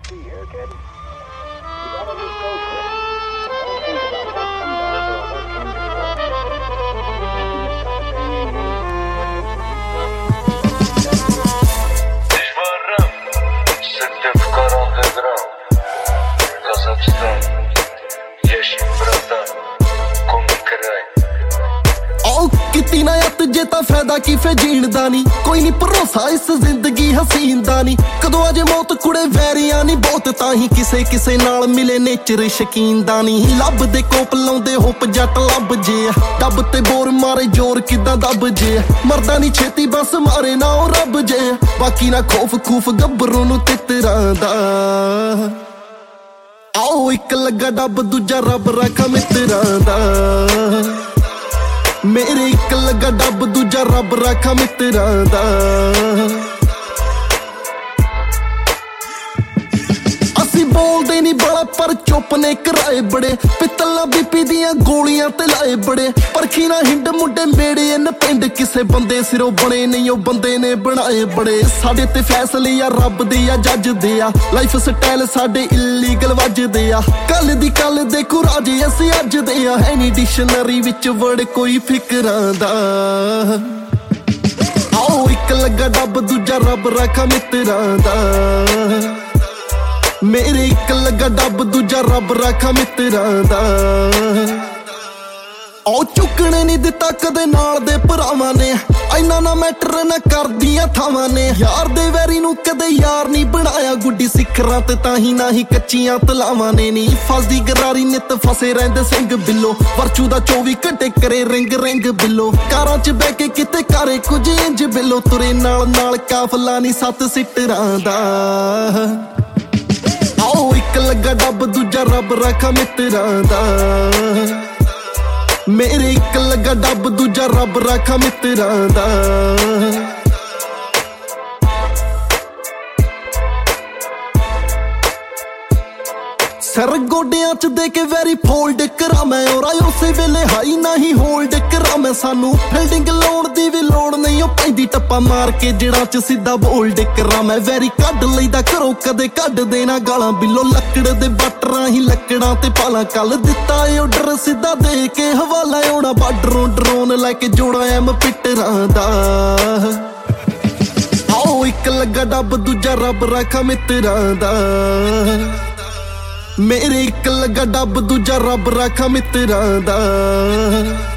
See here, kid? You gotta just go for it. Don't think about what comes after or what came before. You just gotta bang in here. Dışvarım, sıktım karanlık gram. Казахстан, yeşil brata, komik kraj. आओ किती ना यात जे तां फायदा की फे जीण दा नी कोई नी भरोसा इस जिंदगी हसीन दा नी कदों अजे मौत कुड़े वैरियां नी बहुत ताही किसे किसे नाल मिले नेचर शकीन दा नी लब दे कोप लाउंदे होप जट लब जे डब ते बोर मारे जोर किदां दब जे मरदा नी छेती बस मारे ना ओ रब जे बाकी ना खौफ खूफ गब्बरू नू तितरां दा आओ इक लगा डब दूजा रब रखा मित्रां दा मेरे इक लगा डब दूजा रब रखा मित्रां दा असी बोलदे नी बड़ा पर चुप ने कराए बड़े पित्तलां बीपी दियां गोलियां ते लाए बड़े परखी ना हिंड मुंडे मेड़े इन पिंड किसे बंदे सिरों बने नहीं ओ बंदे ने बनाए बड़े साडे ते फैसले या रब दे या जज दे आ लाइफ स्टाइल साडे इलीगल वजदे आ कल दी कल दे कुराजे असी अज दे आ है नी डिक्शनरी विच वर्ड कोई फिकरां दा आओ इक लगा डब दूजा रब रखा मित्रां दा मेरे इक लगा डब दूजा रब रखा मित्रां दा ओ चुकने नहीं दिता कदे नाल दे भरावां ने इन्ना ना मैटर ना करदियां थावां ने यार दे वैरी नू कदे यार नहीं बनाया गुड्डी सिखरां ते ताही ना ही कच्चियां तलावां ने नी फसदी गरारी नित फसे रहिंदे सिंह बिल्लो वरचू दा 24 घंटे करे रिंग रिंग बिल्लो कारां च बैठ के किते करे कुछ इंज बिल्लो तुरे नाल नाल काफला नहीं सत सिटरां दा आओ इक लगा डब दूजा रब रखा मित्रां दा मेरे इक लगा डब दूजा रब रखा मित्रां दा सर गोडियां च दे के वैरी फोल्ड करा मैं और उसे वेले हाई ना ही होल्ड करा मैं सानू बिल्डिंग लाउण दी भी लोड़ नहीं ओ पैंदी टप्पा मार के जड़ा च सीधा बोल्ड करा मैं वैरी कढ लईदा घरों कदे कढ देना गालां बिलो लकड़ दे बटरां ही लकड़ां ते पालां कल दिता ऑर्डर सीधा दे के हवाला होना बार्डरों ड्रोन लैके जोड़ा एम पिटरां दा आओ इक लगा डब दूजा रब रखा मित्रां दा मेरे इक लगा डब दूजा रब रखा मित्रां दा